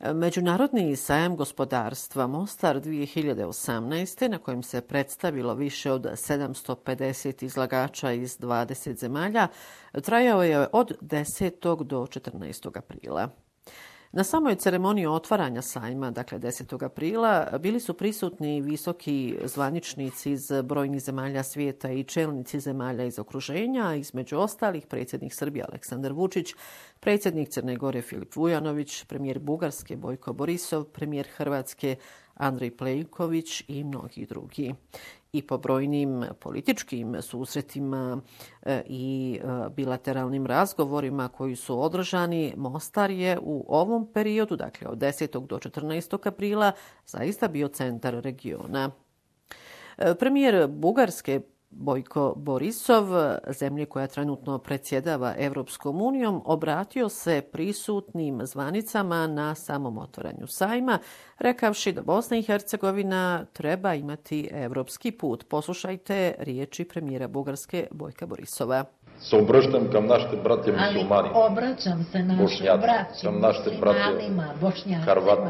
Međunarodni sajam gospodarstva Mostar 2018. na kojem se predstavilo više od 750 izlagača iz 20 zemalja, trajao je od 10. do 14. aprila. Na samoj ceremoniji otvaranja sajma, dakle 10. aprila, bili su prisutni visoki zvaničnici iz brojnih zemalja svijeta i čelnici zemalja iz okruženja, između ostalih predsjednik Srbije Aleksandar Vučić, predsjednik Crne Gore Filip Vujanović, premijer Bugarske Bojko Borisov, premijer Hrvatske Andrej Plenković i mnogi drugi. I po brojnim političkim susretima i bilateralnim razgovorima koji su održani, Mostar je u ovom periodu, dakle od 10. do 14. aprila, zaista bio centar regiona. Premijer Bugarske Bojko Borisov, zemlje koja trenutno predsjedava Europskom unijom, obratio se prisutnim zvanicama na samom otvaranju sajma, rekavši da Bosna i Hercegovina treba imati europski put. Poslušajte riječi premijera Bugarske Bojka Borisova. Se obraćam kam našte bratje muslimani, obraćam se našim muslimanima, Bošnjacima,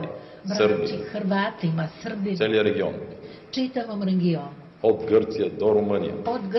Hrvatima, Srbima, cijeli region, čitavom regionu. Od Grčke do Rumunije,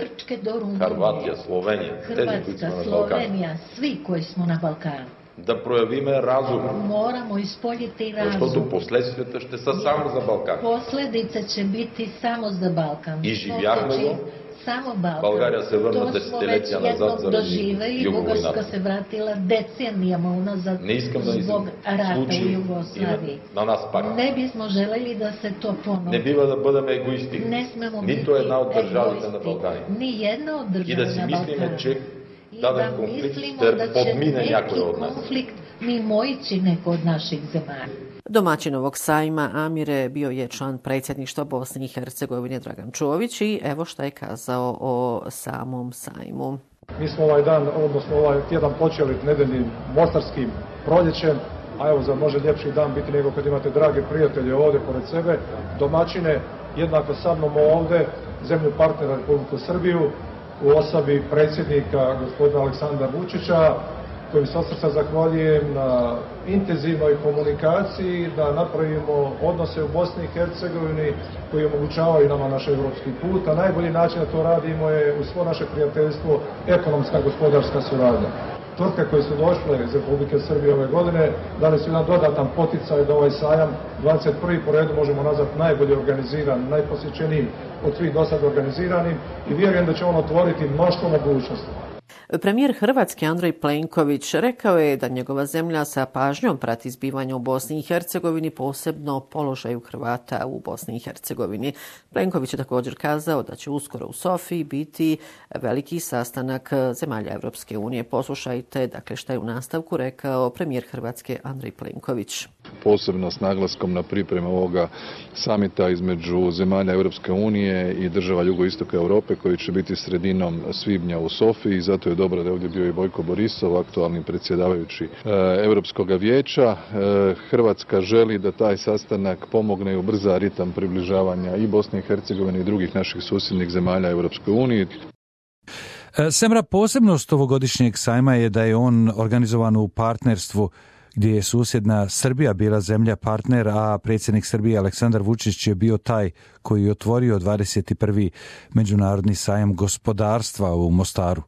Hrvatija, Slovenija, Hrvatska, Slovenija, svi koji smo na Balkanu. Da projavime razum. Moramo ispoljiti razum. Защото последствията ще са само за Балкан. Posljedice će biti samo za Balkan. I živjahme го. Samo Balkan. България се върна десетилетия назад заради Bugarska se vratila decenijama unazad zbog rata u Jugoslaviji. На нас пак. Ne bismo želeli da se to ponovi. Не бива да бъдем егоисти. Ne smemo biti Нито една от държавите на Балкани. Ni jedna od И да država си na мислиме, Balkanu. че даден конфликт ще подмине някой от нас. Konflikt mimoići neko od naših zemalja. Domaćin ovog sajma Amire bio je član predsjedništva Bosne i Hercegovine Dragan Čović i evo šta je kazao o samom sajmu. Mi smo ovaj dan, odnosno ovaj tjedan počeli nedeljnim mostarskim proljećem, a evo za može ljepši dan biti nego kad imate drage prijatelje ovdje pored sebe, domaćine, jednako sa mnom ovdje, zemlju partnera Republiku Srbiju, u osobi predsjednika gospodina Aleksandra Vučića, koji se od srca zahvaljujem na intenzivnoj komunikaciji, da napravimo odnose u Bosni i Hercegovini koji omogućavaju nama naš evropski put, a najbolji način da to radimo je u svo naše prijateljstvo ekonomska gospodarska suradnja. Tvrtke koje su došle iz Republike Srbije ove godine dali su jedan dodatan poticaj da ovaj sajam 21. po redu možemo nazvati najbolje organiziran, najposjećenijim od svih do sad organiziranim i vjerujem da će on otvoriti mnoštvo mogućnosti. Premijer Hrvatske Andrej Plenković rekao je da njegova zemlja sa pažnjom prati zbivanja u Bosni i Hercegovini, posebno položaju Hrvata u Bosni i Hercegovini. Plenković je također kazao da će uskoro u Sofiji biti veliki sastanak zemalja Europske unije. Poslušajte, dakle, šta je u nastavku rekao premijer Hrvatske Andrej Plenković. Posebno s naglaskom na pripremu ovoga samita između zemalja Europske unije i država jugoistoka Europe koji će biti sredinom svibnja u Sofiji. Zato je dobro da je ovdje bio i Bojko Borisov, aktualni predsjedavajući Europskog vijeća. Hrvatska želi da taj sastanak pomogne i ubrza ritam približavanja i Bosne i Hercegovine i drugih naših susjednih zemalja Europskoj uniji. Semra, posebnost ovogodišnjeg sajma je da je on organizovan u partnerstvu gdje je susjedna Srbija bila zemlja partner, a predsjednik Srbije Aleksandar Vučić je bio taj koji je otvorio 21. Međunarodni sajam gospodarstva u Mostaru.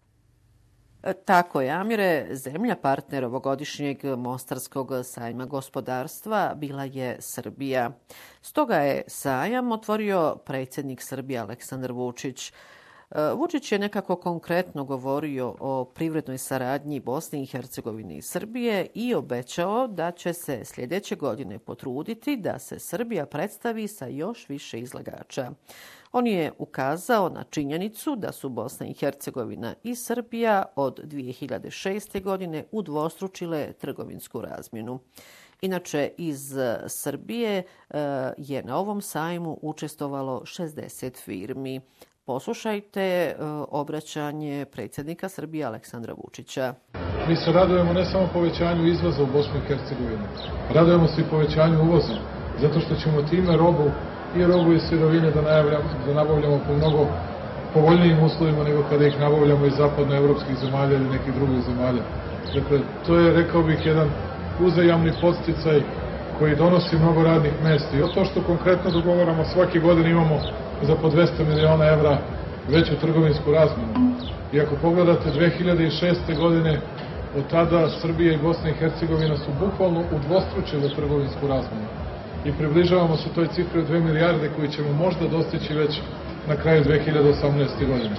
Tako je, Amire, zemlja partner ovogodišnjeg Mostarskog sajma gospodarstva bila je Srbija. Stoga je sajam otvorio predsjednik Srbije Aleksandar Vučić. Vučić je nekako konkretno govorio o privrednoj saradnji Bosne i Hercegovine i Srbije i obećao da će se sljedeće godine potruditi da se Srbija predstavi sa još više izlagača. On je ukazao na činjenicu da su Bosna i Hercegovina i Srbija od 2006. godine udvostručile trgovinsku razmjenu. Inače, iz Srbije je na ovom sajmu učestvovalo 60 firmi. Poslušajte obraćanje predsjednika Srbije Aleksandra Vučića. Mi se radujemo ne samo povećanju izvoza u Bosnu i Hercegovini, radujemo se i povećanju uvoza, zato što ćemo time robu i sirovine da nabavljamo po mnogo povoljnijim uslovima nego kada ih nabavljamo iz zapadnoevropskih zemalja ili nekih drugih zemalja. Dakle, to je, rekao bih, jedan uzajamni podsticaj koji donosi mnogo radnih mjesta. I to što konkretno dogovaramo, svake godine imamo za po 200 miliona evra veću trgovinsku razmjenu. I ako pogledate 2006. godine, od tada Srbija i Bosna i Hercegovina su bukvalno udvostručile trgovinsku razmjenu. I približavamo se toj cifri od 2 milijarde koju ćemo možda dostići već na kraju 2018. godine.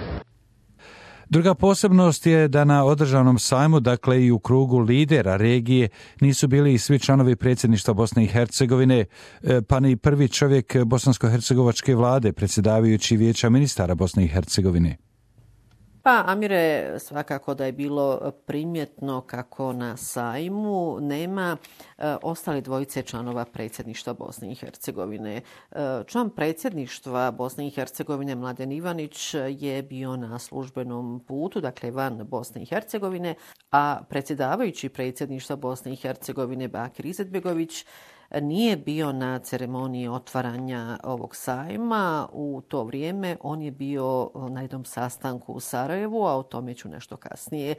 Druga posebnost je da na održanom sajmu, dakle i u krugu lidera regije, nisu bili i svi članovi predsjedništva Bosne i Hercegovine, pa ni prvi čovjek bosansko-hercegovačke vlade, predsjedavajući Vijeća ministara Bosne i Hercegovine. Pa, Amire, svakako da je bilo primjetno kako na sajmu nema ostali dvojice članova predsjedništva Bosne i Hercegovine. Član predsjedništva Bosne i Hercegovine Mladen Ivanić je bio na službenom putu, dakle van Bosne i Hercegovine, a predsjedavajući predsjedništva Bosne i Hercegovine Bakir Izetbegović nije bio na ceremoniji otvaranja ovog sajma. U to vrijeme on je bio na jednom sastanku u Sarajevu, a o tome ću nešto kasnije.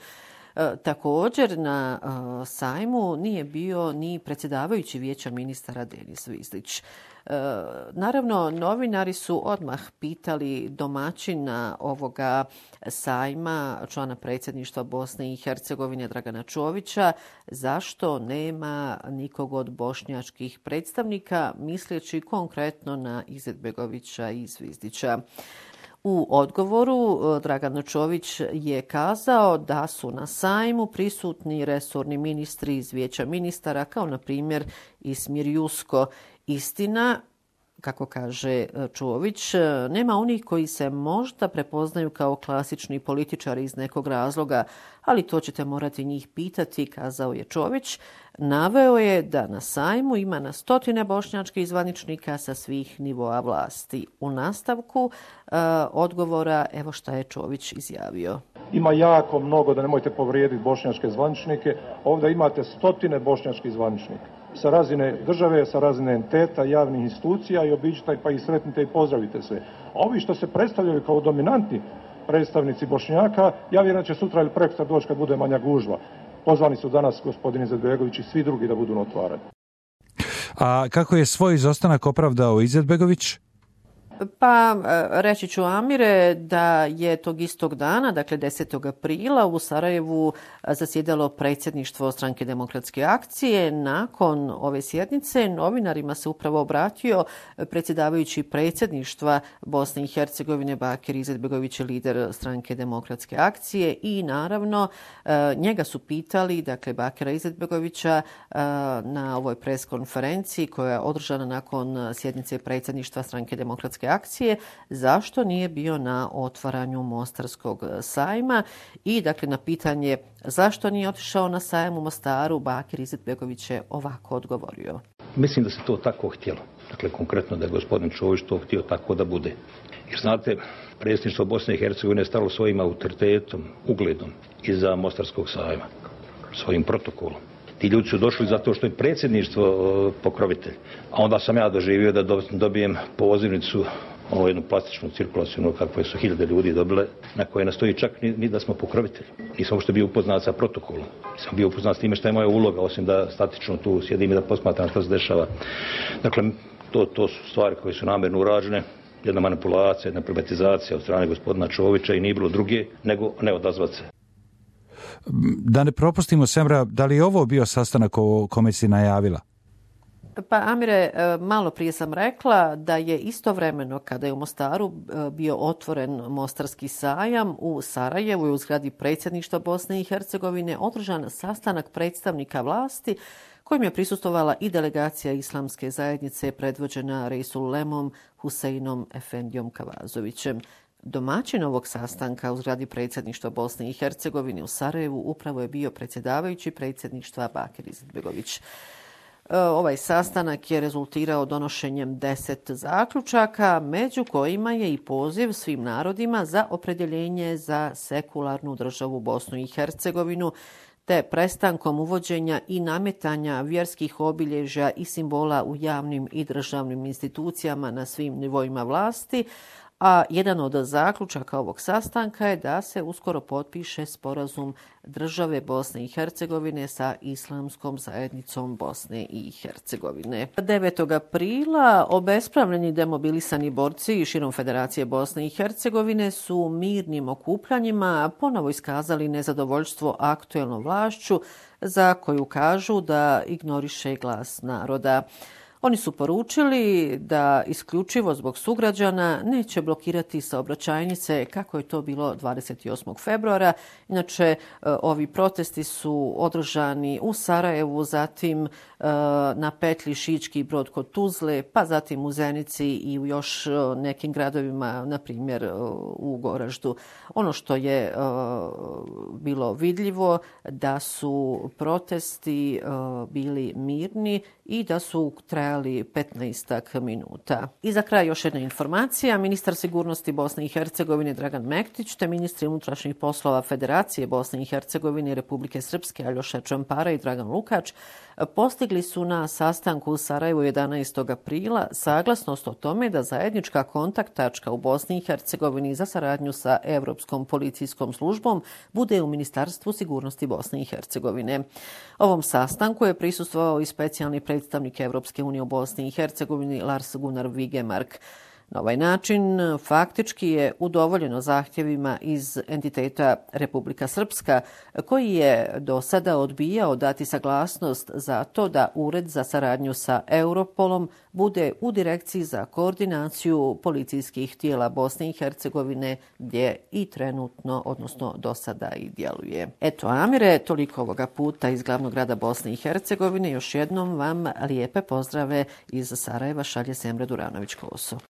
Također na sajmu nije bio ni predsjedavajući Vijeća ministara Denis Zvizlić. Naravno, novinari su odmah pitali domaćina ovoga sajma, člana predsjedništva Bosne i Hercegovine Dragana Čovića, zašto nema nikog od bošnjačkih predstavnika, misleći konkretno na Izetbegovića i Zvizdića. U odgovoru Dragan Čović je kazao da su na sajmu prisutni resorni ministri iz Vijeća ministara, kao na primjer Ismir Jusko. Istina, kako kaže Čović, nema onih koji se možda prepoznaju kao klasični političari iz nekog razloga, ali to ćete morati njih pitati, kazao je Čović. Naveo je da na sajmu ima na stotine bošnjačkih zvaničnika sa svih nivoa vlasti. U nastavku odgovora, evo šta je Čović izjavio. Ima jako mnogo, da nemojte povrijediti bošnjačke zvaničnike, ovdje imate stotine bošnjačkih zvaničnika. Sa razine države, sa razine entiteta, javnih institucija i obiđite pa ih sretnite i pozdravite sve. A ovi što se predstavljaju kao dominantni predstavnici Bošnjaka, ja vjerujem će sutra ili prekosutra doći kad bude manja gužva. Pozvani su danas gospodin Izetbegović i svi drugi da budu na otvaranju. A kako je svoj izostanak opravdao Izetbegović? Pa reći ću, Amire, da je tog istog dana, dakle 10. aprila u Sarajevu zasjedalo predsjedništvo Stranke demokratske akcije. Nakon ove sjednice novinarima se upravo obratio predsjedavajući predsjedništva Bosne i Hercegovine Bakir Izetbegović, lider Stranke demokratske akcije, i naravno njega su pitali, dakle Bakira Izetbegovića, na ovoj pres konferenciji koja je održana nakon sjednice predsjedništva Stranke demokratske akcije, zašto nije bio na otvaranju Mostarskog sajma, i dakle na pitanje zašto nije otišao na sajam u Mostaru, Bakir Izetbegović je ovako odgovorio. Mislim da se to tako htjelo. Dakle, konkretno da je gospodin Čović to htio tako da bude. Jer znate, predsjedništvo Bosne i Hercegovine je stalo svojim autoritetom, ugledom iza Mostarskog sajma, svojim protokolom. Ti ljudi su došli zato što je predsjedništvo pokrovitelj. A onda sam ja doživio da dobijem pozivnicu, jednu plastičnu cirkulacijnu, kakve su hiljade ljudi dobile, na koje ne stoji čak ni da smo pokrovitelji. Nisam uopšte bio upoznat sa protokolom. Nisam bio upoznat s time šta je moja uloga, osim da statično tu sjedim i da posmatram što se dešava. Dakle, to su stvari koje su namjerno urađene. Jedna manipulacija, jedna privatizacija od strane gospodina Čovića i nije bilo druge nego ne odazvat se. Da ne propustimo, Semra, da li je ovo bio sastanak o kome si najavila? Pa, Amire, malo prije sam rekla da je istovremeno kada je u Mostaru bio otvoren Mostarski sajam, u Sarajevu i u zgradi predsjedništva Bosne i Hercegovine održan sastanak predstavnika vlasti kojim je prisustvovala i delegacija Islamske zajednice predvođena Reisullemom Huseinom Efendijom Kavazovićem. Domaćin ovog sastanka u zgradi predsjedništva Bosne i Hercegovine u Sarajevu upravo je bio predsjedavajući predsjedništva Bakir Izetbegović. Ovaj sastanak je rezultirao donošenjem 10 zaključaka, među kojima je i poziv svim narodima za opredjeljenje za sekularnu državu Bosnu i Hercegovinu, te prestankom uvođenja i nametanja vjerskih obilježja i simbola u javnim i državnim institucijama na svim nivoima vlasti, a jedan od zaključaka ovog sastanka je da se uskoro potpiše sporazum države Bosne i Hercegovine sa Islamskom zajednicom Bosne i Hercegovine. 9. aprila obespravljeni demobilisani borci širom Federacije Bosne i Hercegovine su mirnim okupljanjima ponovo iskazali nezadovoljstvo aktuelnom vlašću za koju kažu da ignoriše glas naroda. Oni su poručili da isključivo zbog sugrađana neće blokirati saobraćajnice kako je to bilo 28. februara. Inače, ovi protesti su održani u Sarajevu, zatim na petlji Šički Brod kod Tuzle, pa zatim u Zenici i u još nekim gradovima, na primjer u Goraždu. Ono što je bilo vidljivo da su protesti bili mirni i da su trajali 15 minuta. I za kraj još jedna informacija. Ministar sigurnosti Bosne i Hercegovine Dragan Mektić te ministri unutrašnjih poslova Federacije Bosne i Hercegovine i Republike Srpske Aljoša Čampara i Dragan Lukač postigli su na sastanku u Sarajevu 11. aprila saglasnost o tome da zajednička kontakt tačka u Bosni i Hercegovini za saradnju sa Europskom policijskom službom bude u Ministarstvu sigurnosti Bosne i Hercegovine. Ovom sastanku je prisustvovao i specijalni predstavnik Europske unije u Bosni i Hercegovini Lars Gunnar Vigemark. Na ovaj način faktički je udovoljeno zahtjevima iz entiteta Republika Srpska, koji je do sada odbijao dati saglasnost za to da Ured za saradnju sa Europolom bude u Direkciji za koordinaciju policijskih tijela Bosne i Hercegovine, gdje i trenutno, odnosno do sada i djeluje. Eto, Amire, toliko ovoga puta iz glavnog grada Bosne i Hercegovine. Još jednom vam lijepe pozdrave iz Sarajeva šalje Semre Duranović-Koso.